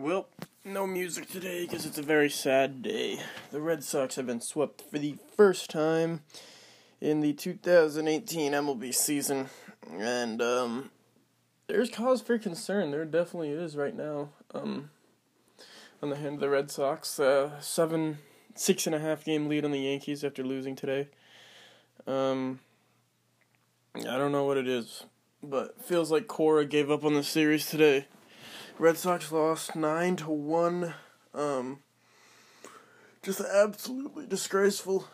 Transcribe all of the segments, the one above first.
Well, no music today because it's a very sad day. The Red Sox have been swept for the first time in the 2018 MLB season, and there's cause for concern. There definitely is right now. On the hand of the Red Sox, 6.5 game lead on the Yankees after losing today. I don't know what it is, but it feels like Cora gave up on the series today. Red Sox lost 9-1. Just absolutely disgraceful.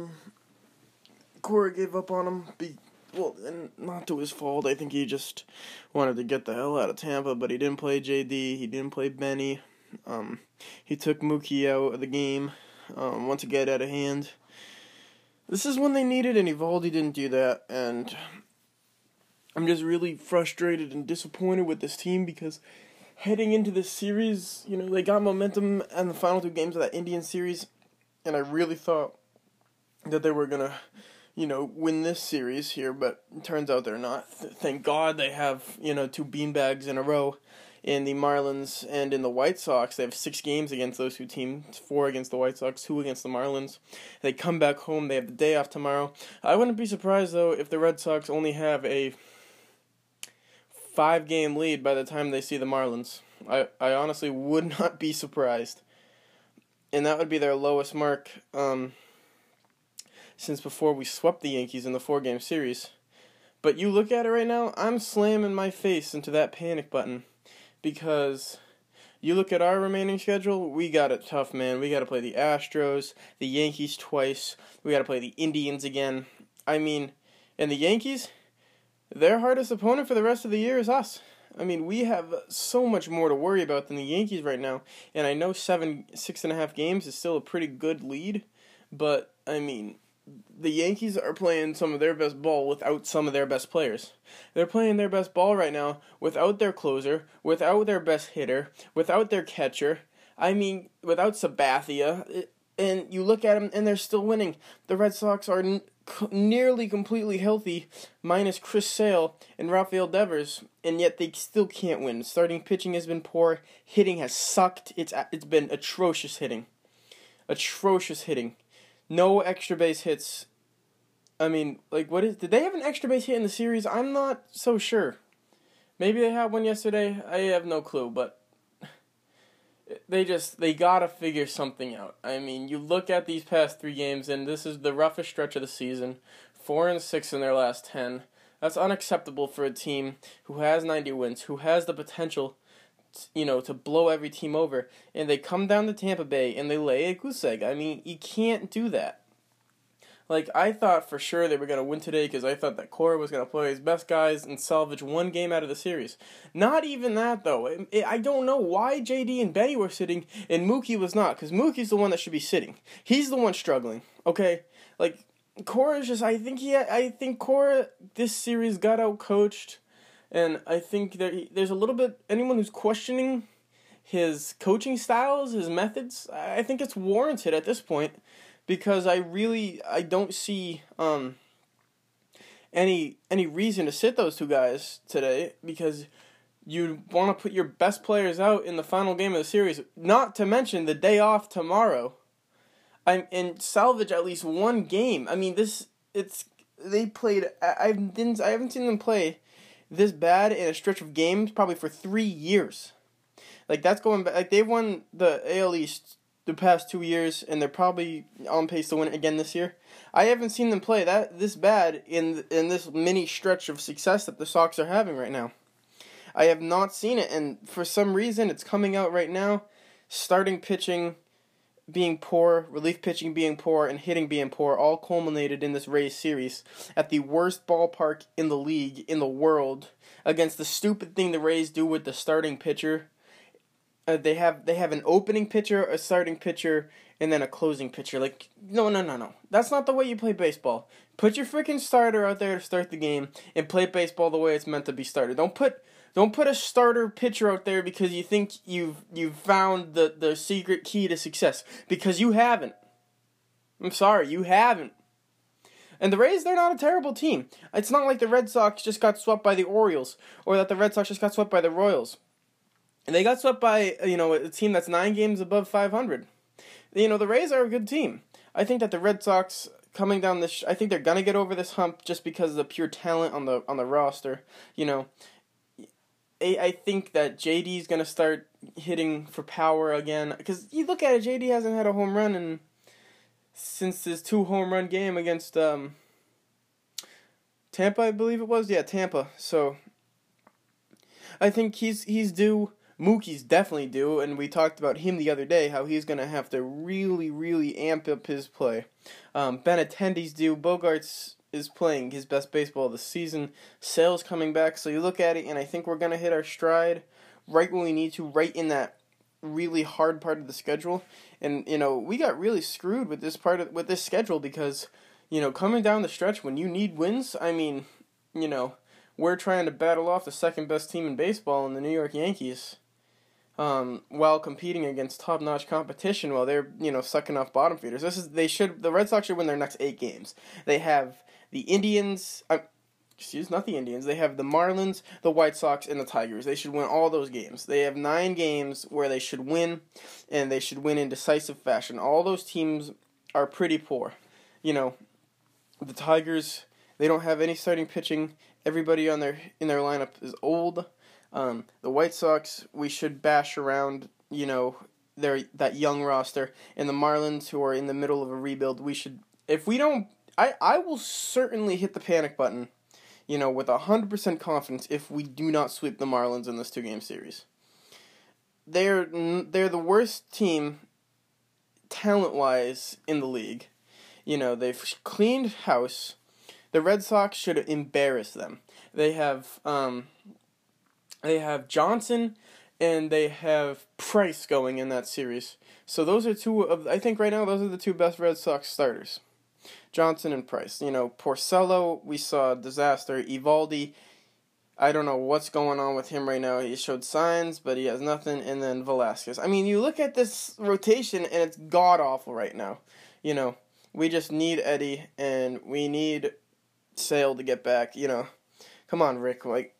Cora gave up on him. And not to his fault. I think he just wanted to get the hell out of Tampa, but he didn't play JD. He didn't play Benny. He took Mookie out of the game once it got out of hand. This is when they needed, and Eovaldi didn't do that, and I'm just really frustrated and disappointed with this team because heading into this series, they got momentum in the final 2 games of that Indian series, and I really thought that they were going to, win this series here, but it turns out they're not. Thank God they have, 2 beanbags in a row in the Marlins and in the White Sox. They have 6 games against those 2 teams, 4 against the White Sox, 2 against the Marlins. They come back home. They have the day off tomorrow. I wouldn't be surprised, though, if the Red Sox only have a 5-game lead by the time they see the Marlins. I honestly would not be surprised. And that would be their lowest mark since before we swept the Yankees in the 4-game series. But you look at it right now, I'm slamming my face into that panic button because you look at our remaining schedule, we got it tough, man. We got to play the Astros, the Yankees twice. We got to play the Indians again. And the Yankees, their hardest opponent for the rest of the year is us. We have so much more to worry about than the Yankees right now. And I know 6.5 games is still a pretty good lead. But, the Yankees are playing some of their best ball without some of their best players. They're playing their best ball right now without their closer, without their best hitter, without their catcher. Without Sabathia. And you look at them, and they're still winning. The Red Sox are nearly completely healthy, minus Chris Sale and Rafael Devers, and yet they still can't win. Starting pitching has been poor. Hitting has sucked. It's been atrocious hitting. Atrocious hitting. No extra base hits. Did they have an extra base hit in the series? I'm not so sure. Maybe they had one yesterday. I have no clue, but they gotta figure something out. You look at these past 3 games, and this is the roughest stretch of the season. 4-6 in their last 10. That's unacceptable for a team who has 90 wins, who has the potential, to blow every team over. And they come down to Tampa Bay and they lay a goose egg. You can't do that. I thought for sure they were going to win today because I thought that Cora was going to play his best guys and salvage 1 game out of the series. Not even that, though. I don't know why JD and Benny were sitting and Mookie was not, because Mookie's the one that should be sitting. He's the one struggling, okay? Cora's just, I think Cora, this series got out-coached, and I think there's a little bit, anyone who's questioning his coaching styles, his methods, I think it's warranted at this point. Because I don't see any reason to sit those 2 guys today, because you want to put your best players out in the final game of the series, not to mention the day off tomorrow, and salvage at least 1 game. They played. I haven't seen them play this bad in a stretch of games probably for 3 years. That's going back. They've won the AL East the past 2 years, and they're probably on pace to win it again this year. I haven't seen them play this bad in this mini stretch of success that the Sox are having right now. I have not seen it, and for some reason it's coming out right now. Starting pitching being poor, relief pitching being poor, and hitting being poor all culminated in this Rays series at the worst ballpark in the league, in the world, against the stupid thing the Rays do with the starting pitcher. They have an opening pitcher, a starting pitcher, and then a closing pitcher. No. That's not the way you play baseball. Put your freaking starter out there to start the game and play baseball the way it's meant to be started. Don't put a starter pitcher out there because you think you've found the secret key to success, because you haven't. I'm sorry, you haven't. And the Rays, they're not a terrible team. It's not like the Red Sox just got swept by the Orioles or that the Red Sox just got swept by the Royals. And they got swept by, a team that's 9 games above 500. The Rays are a good team. I think that the Red Sox coming down this, I think they're gonna get over this hump just because of the pure talent on the roster. I think that JD's gonna start hitting for power again, because you look at it, JD hasn't had a home run since his 2 home run game against Tampa, I believe it was. Yeah, Tampa. So I think he's due. Mookie's definitely due, and we talked about him the other day, how he's going to have to really, really amp up his play. Benintendi's due. Bogarts is playing his best baseball of the season. Sale's coming back, so you look at it, and I think we're going to hit our stride right when we need to, right in that really hard part of the schedule. And, we got really screwed with this schedule because, coming down the stretch when you need wins, we're trying to battle off the second best team in baseball in the New York Yankees. While competing against top-notch competition, while they're sucking off bottom feeders. The Red Sox should win their next 8 games. They have the Indians. Not the Indians. They have the Marlins, the White Sox, and the Tigers. They should win all those games. They have 9 games where they should win, and they should win in decisive fashion. All those teams are pretty poor. The Tigers, they don't have any starting pitching. Everybody in their lineup is old. The White Sox, we should bash around, that young roster. And the Marlins, who are in the middle of a rebuild, I will certainly hit the panic button, with 100% confidence if we do not sweep the Marlins in this 2-game series. They're the worst team, talent-wise, in the league. They've cleaned house. The Red Sox should embarrass them. They have Johnson and they have Price going in that series. So those are I think right now those are the 2 best Red Sox starters. Johnson and Price. Porcello, we saw disaster. Eovaldi, I don't know what's going on with him right now. He showed signs, but he has nothing. And then Velasquez. You look at this rotation and it's god-awful right now. We just need Eddie and we need Sale to get back. Come on, Rick. Like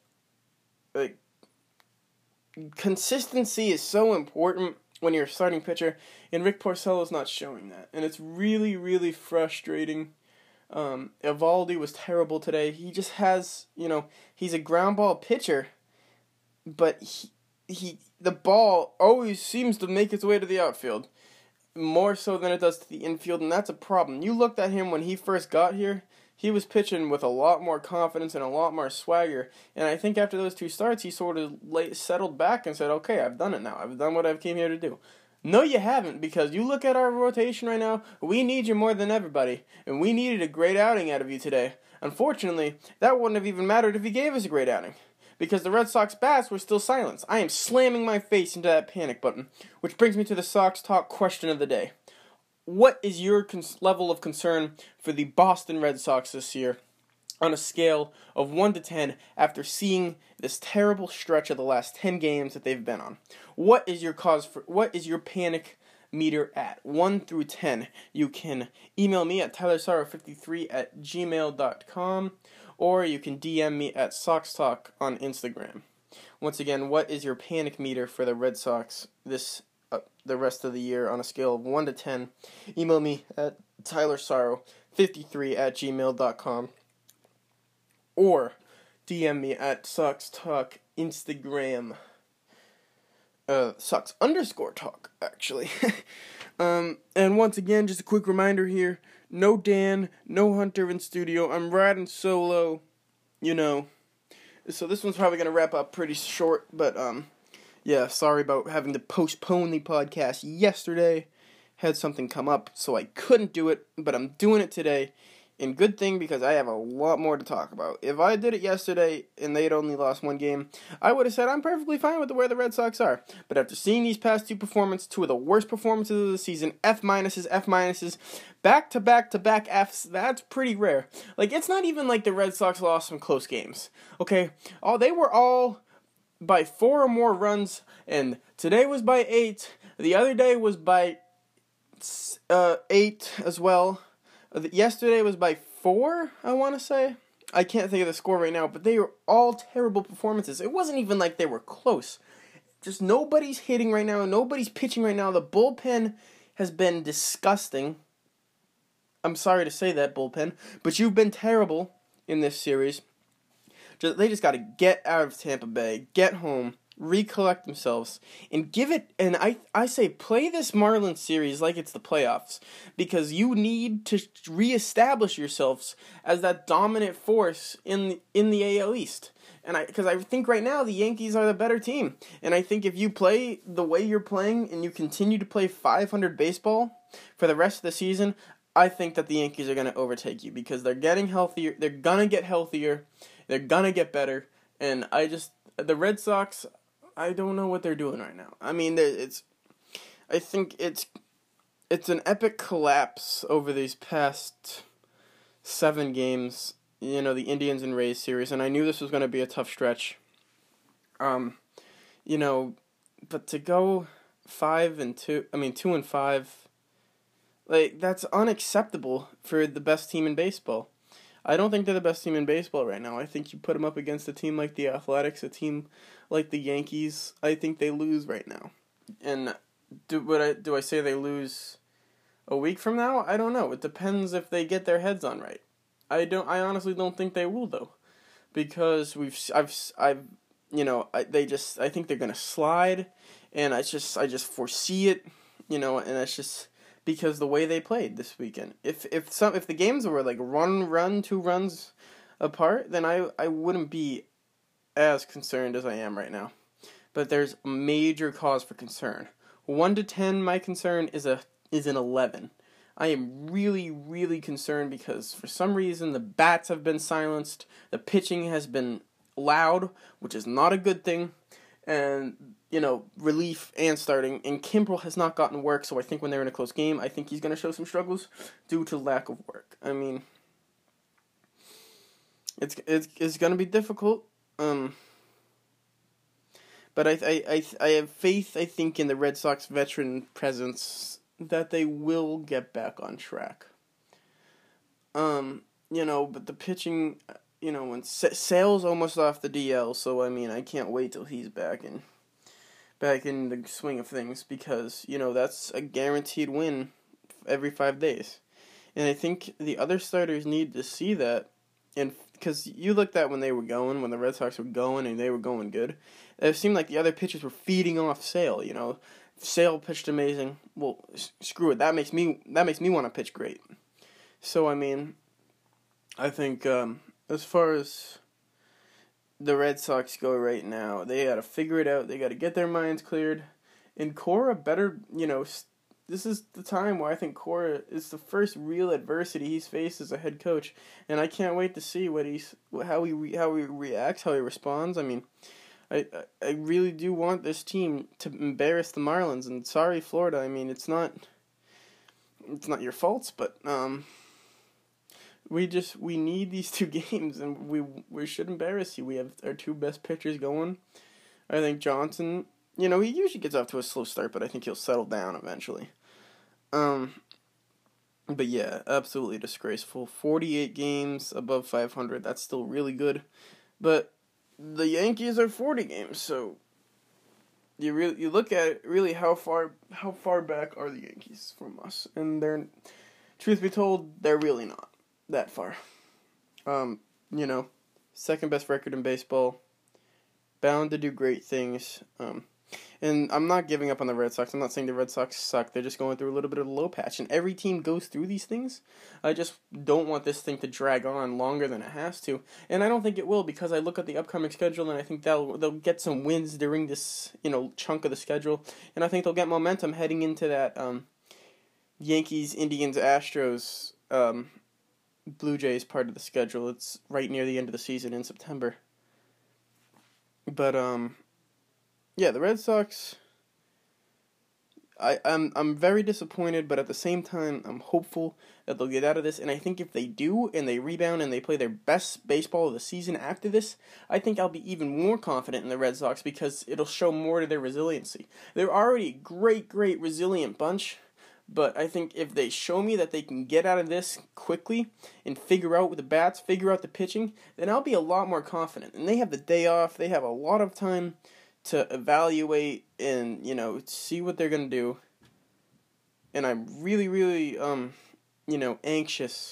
consistency is so important when you're a starting pitcher, and Rick Porcello's not showing that, and it's really, really frustrating. Eovaldi was terrible today. He just has, he's a ground ball pitcher, but the ball always seems to make its way to the outfield, more so than it does to the infield, and that's a problem. You looked at him when he first got here. He was pitching with a lot more confidence and a lot more swagger. And I think after those 2 starts, he sort of settled back and said, okay, I've done it now. I've done what I came here to do. No, you haven't, because you look at our rotation right now, we need you more than everybody. And we needed a great outing out of you today. Unfortunately, that wouldn't have even mattered if you gave us a great outing, because the Red Sox bats were still silenced. I am slamming my face into that panic button, which brings me to the Sox Talk question of the day. What is your level of concern for the Boston Red Sox this year on a scale of 1 to 10 after seeing this terrible stretch of the last 10 games that they've been on? What is your panic meter at? 1 through 10. You can email me at tylersarrow53@gmail.com, or you can DM me at SoxTalk on Instagram. Once again, what is your panic meter for the Red Sox the rest of the year on a scale of 1 to 10? Email me at tylersarrow53@gmail.com, or DM me at SoxTalk Instagram. Sox_talk, actually. And once again, just a quick reminder here, no Dan, no Hunter in studio. I'm riding solo, So this one's probably going to wrap up pretty short, but, yeah, sorry about having to postpone the podcast yesterday. Had something come up, so I couldn't do it, but I'm doing it today. And good thing, because I have a lot more to talk about. If I did it yesterday and they'd only lost 1 game, I would have said I'm perfectly fine with where the Red Sox are. But after seeing these past 2 performances, 2 of the worst performances of the season, F minuses, back-to-back Fs, that's pretty rare. It's not even like the Red Sox lost some close games, okay? They were all by 4 or more runs, and today was by 8. The other day was by 8 as well. Yesterday was by 4, I want to say. I can't think of the score right now, but they were all terrible performances. It wasn't even like they were close. just nobody's hitting right now. Nobody's pitching right now. The bullpen has been disgusting. I'm sorry to say that, bullpen, but you've been terrible in this series. They just got to get out of Tampa Bay, get home, recollect themselves, and give it. And I say play this Marlins series like it's the playoffs, because you need to reestablish yourselves as that dominant force in the AL East. And because I think right now the Yankees are the better team, and I think if you play the way you're playing and you continue to play .500 baseball for the rest of the season, I think that the Yankees are going to overtake you, because they're getting healthier. They're going to get healthier. They're going to get better. And the Red Sox, I don't know what they're doing right now. I mean, I think it's an epic collapse over these past 7 games. You know, the Indians and Rays series, and I knew this was going to be a tough stretch. You know, but to go 2-5, like, that's unacceptable for the best team in baseball. I don't think they're the best team in baseball right now. I think you put them up against a team like the Athletics, a team like the Yankees, I think they lose right now. And do I say they lose a week from now? I don't know. It depends if they get their heads on right. I honestly don't think they will, though, because I think they're gonna slide, and I just foresee it, and it's just because the way they played this weekend. If the games were like 2 runs apart, then I wouldn't be as concerned as I am right now. But there's major cause for concern. 1 to 10, my concern is an 11. I am really, really concerned because for some reason the bats have been silenced, the pitching has been loud, which is not a good thing, and, relief and starting, and Kimbrel has not gotten work, so I think when they're in a close game, I think he's going to show some struggles due to lack of work. I mean, it's going to be difficult, but I have faith, I think, in the Red Sox veteran presence that they will get back on track. But the pitching, when Sale's almost off the DL, so I mean, I can't wait till he's back in the swing of things, because, that's a guaranteed win every 5 days. And I think the other starters need to see that, and because you looked at when the Red Sox were going and they were going good, it seemed like the other pitchers were feeding off Sale, Sale pitched amazing. Well, screw it. That makes me want to pitch great. So, I mean, I think as far as the Red Sox go right now, they got to figure it out. They got to get their minds cleared. And Cora better, this is the time where I think Cora is the first real adversity he's faced as a head coach. And I can't wait to see how he reacts, how he responds. I mean, I really do want this team to embarrass the Marlins, and sorry, Florida. I mean, it's not your faults, but we need these 2 games, and we should embarrass you. We have our 2 best pitchers going. I think Johnson, he usually gets off to a slow start, but I think he'll settle down eventually. But yeah, absolutely disgraceful. 48 games above 500. That's still really good, but the Yankees are 40 games, so you look at it, really how far back are the Yankees from us? And they're, truth be told, they're really not that far. Second best record in baseball, bound to do great things. And I'm not giving up on the Red Sox. I'm not saying the Red Sox suck. They're just going through a little bit of a low patch. And every team goes through these things. I just don't want this thing to drag on longer than it has to. And I don't think it will, because I look at the upcoming schedule and I think they'll get some wins during this, chunk of the schedule. And I think they'll get momentum heading into that Yankees, Indians, Astros, Blue Jays part of the schedule. It's right near the end of the season in September. But, yeah, the Red Sox, I'm very disappointed, but at the same time, I'm hopeful that they'll get out of this. And I think if they do, and they rebound, and they play their best baseball of the season after this, I think I'll be even more confident in the Red Sox, because it'll show more to their resiliency. They're already a great, great resilient bunch, but I think if they show me that they can get out of this quickly and figure out the bats, figure out the pitching, then I'll be a lot more confident. And they have the day off. They have a lot of time to evaluate and, see what they're going to do. And I'm really, really, anxious,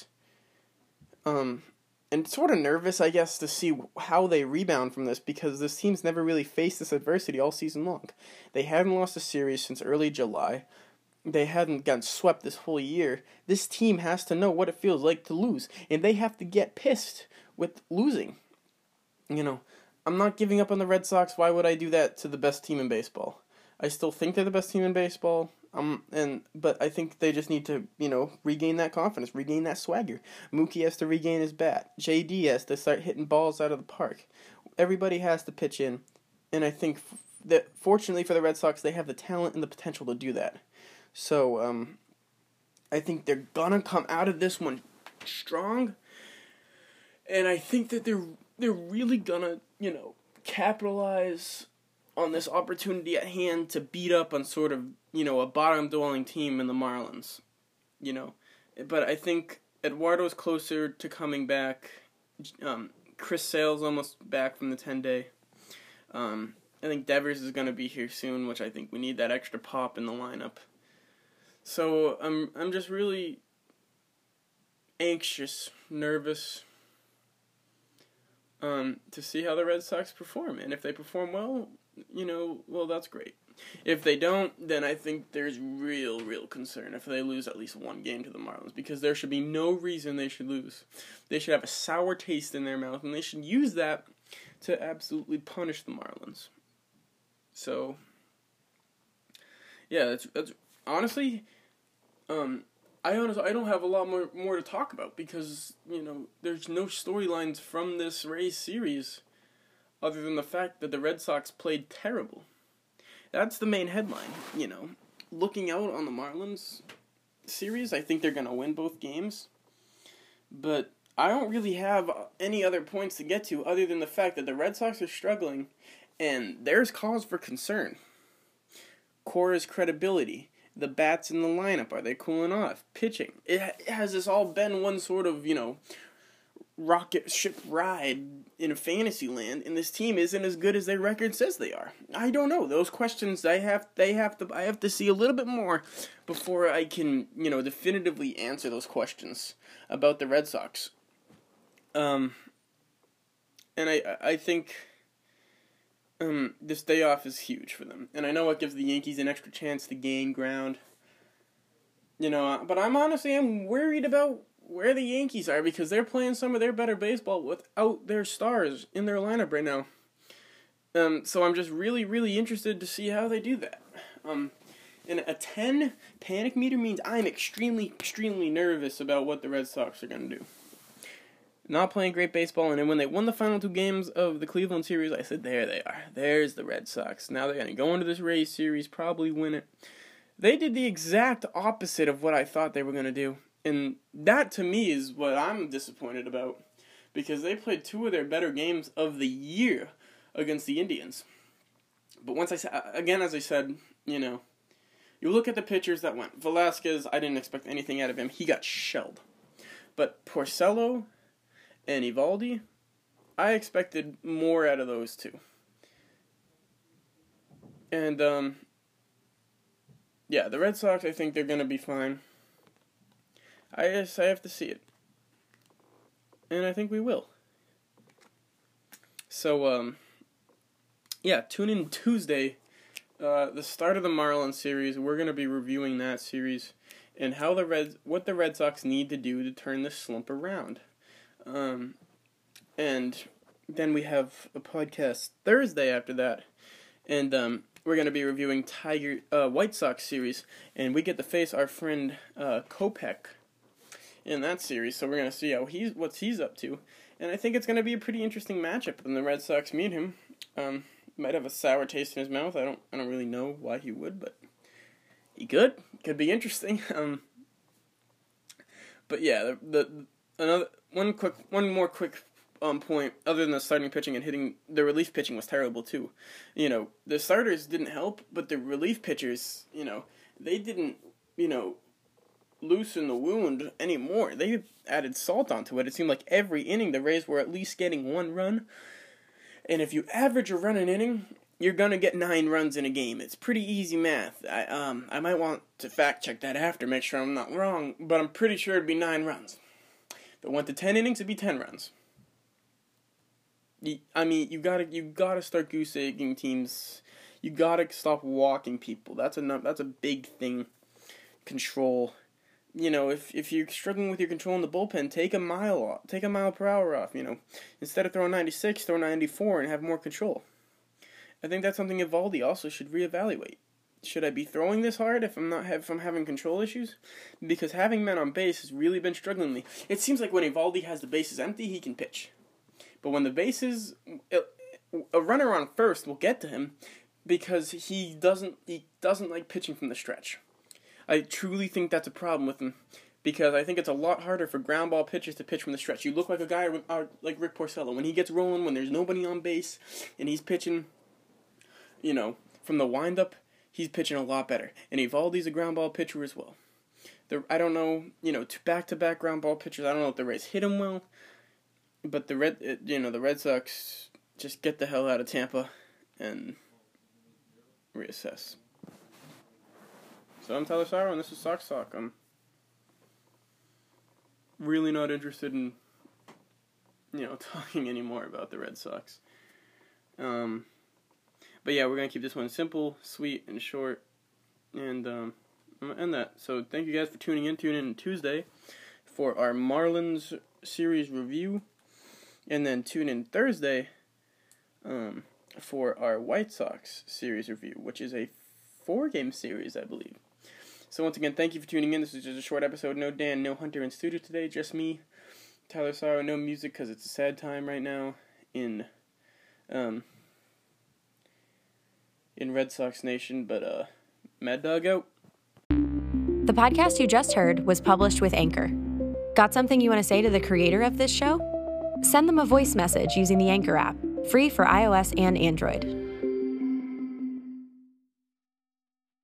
and sort of nervous, I guess, to see how they rebound from this, because this team's never really faced this adversity all season long. They hadn't lost a series since early July. They hadn't gotten swept this whole year. This team has to know what it feels like to lose, and they have to get pissed with losing. I'm not giving up on the Red Sox. Why would I do that to the best team in baseball? I still think they're the best team in baseball. But I think they just need to, regain that confidence, regain that swagger. Mookie has to regain his bat. JD has to start hitting balls out of the park. Everybody has to pitch in, and I think that fortunately for the Red Sox, they have the talent and the potential to do that. So, I think they're gonna come out of this one strong, and I think that they're really gonna, capitalize on this opportunity at hand to beat up on sort of, a bottom-dwelling team in the Marlins, But I think Eduardo's closer to coming back. Chris Sale's almost back from the 10-day. I think Devers is going to be here soon, which I think we need that extra pop in the lineup. So I'm just really anxious, nervous, to see how the Red Sox perform. And if they perform well, that's great. If they don't, then I think there's real concern if they lose at least one game to the Marlins, because there should be no reason they should lose. They should have a sour taste in their mouth, and they should use that to absolutely punish the Marlins. So, yeah, that's honestly, I don't have a lot more to talk about, because, there's no storylines from this Rays series other than the fact that the Red Sox played terrible. That's the main headline, Looking out on the Marlins series, I think they're going to win both games. But I don't really have any other points to get to other than the fact that the Red Sox are struggling, and there's cause for concern. Cora's credibility, the bats in the lineup, are they cooling off? Pitching. Has this all been one sort of, rocket ship ride in fantasy land, and this team isn't as good as their record says they are? I don't know. Those questions I have to see a little bit more before I can, definitively answer those questions about the Red Sox. And I think this day off is huge for them. And I know it gives the Yankees an extra chance to gain ground. But I'm worried about where the Yankees are, because they're playing some of their better baseball without their stars in their lineup right now. So I'm just really interested to see how they do that. And a 10 panic meter means I'm extremely nervous about what the Red Sox are going to do. Not playing great baseball, and then when they won the final 2 games of the Cleveland series, I said, there they are. There's the Red Sox. Now they're going to go into this Rays series, probably win it. They did the exact opposite of what I thought they were going to do. And that, to me, is what I'm disappointed about, because they played 2 of their better games of the year against the Indians. But as I said, you look at the pitchers that went. Velasquez, I didn't expect anything out of him. He got shelled. But Porcello and Eovaldi, I expected more out of those 2. And, the Red Sox, I think they're going to be fine. I have to see it. And I think we will. So, tune in Tuesday, the start of the Marlins series. We're going to be reviewing that series and what the Red Sox need to do to turn the slump around. And then we have a podcast Thursday after that. And, we're going to be reviewing White Sox series. And we get to face our friend, Kopech in that series, so we're going to see what he's up to. And I think it's going to be a pretty interesting matchup when the Red Sox meet him. Might have a sour taste in his mouth. I don't really know why he would, but he could. Could be interesting. But yeah, one more quick point, other than the starting pitching and hitting, the relief pitching was terrible too. The starters didn't help, but the relief pitchers, they didn't, loosen the wound anymore. They added salt onto it. It seemed like every inning the Rays were at least getting 1 run. And if you average a run an inning, you're gonna get 9 runs in a game. It's pretty easy math. I might want to fact check that after, make sure I'm not wrong, but I'm pretty sure it'd be 9 runs. If it went to 10 innings, it'd be 10 runs. You gotta start goose egging teams. You gotta stop walking people. That's a big thing. Control. If you're struggling with your control in the bullpen, take a mile per hour off. Instead of throwing 96, throw 94 and have more control. I think that's something Eovaldi also should reevaluate. Should I be throwing this hard if I'm having control issues? Because having men on base has really been struggling me. It seems like when Eovaldi has the bases empty, he can pitch. But when the bases, a runner on first will get to him because he doesn't like pitching from the stretch. I truly think that's a problem with him because I think it's a lot harder for ground ball pitchers to pitch from the stretch. You look like a guy like Rick Porcello. When he gets rolling, when there's nobody on base, and he's pitching, from the windup, he's pitching a lot better. And Eovaldi's a ground ball pitcher as well. I don't know, back-to-back ground ball pitchers, I don't know if the Rays hit him well, but the Red Sox just get the hell out of Tampa and reassess. So I'm Tyler Sauer, and this is Sox Talk. I'm really not interested in, talking anymore about the Red Sox. But yeah, we're going to keep this one simple, sweet, and short, and I'm going to end that. So thank you guys for tuning in. Tune in Tuesday for our Marlins series review, and then tune in Thursday for our White Sox series review, which is a 4-game series, I believe. So once again, thank you for tuning in. This is just a short episode. No Dan, no Hunter in studio today, just me, Tyler Sauer. No music because it's a sad time right now in Red Sox Nation, but Mad Dog out. The podcast you just heard was published with Anchor. Got something you want to say to the creator of this show? Send them a voice message using the Anchor app, free for iOS and Android.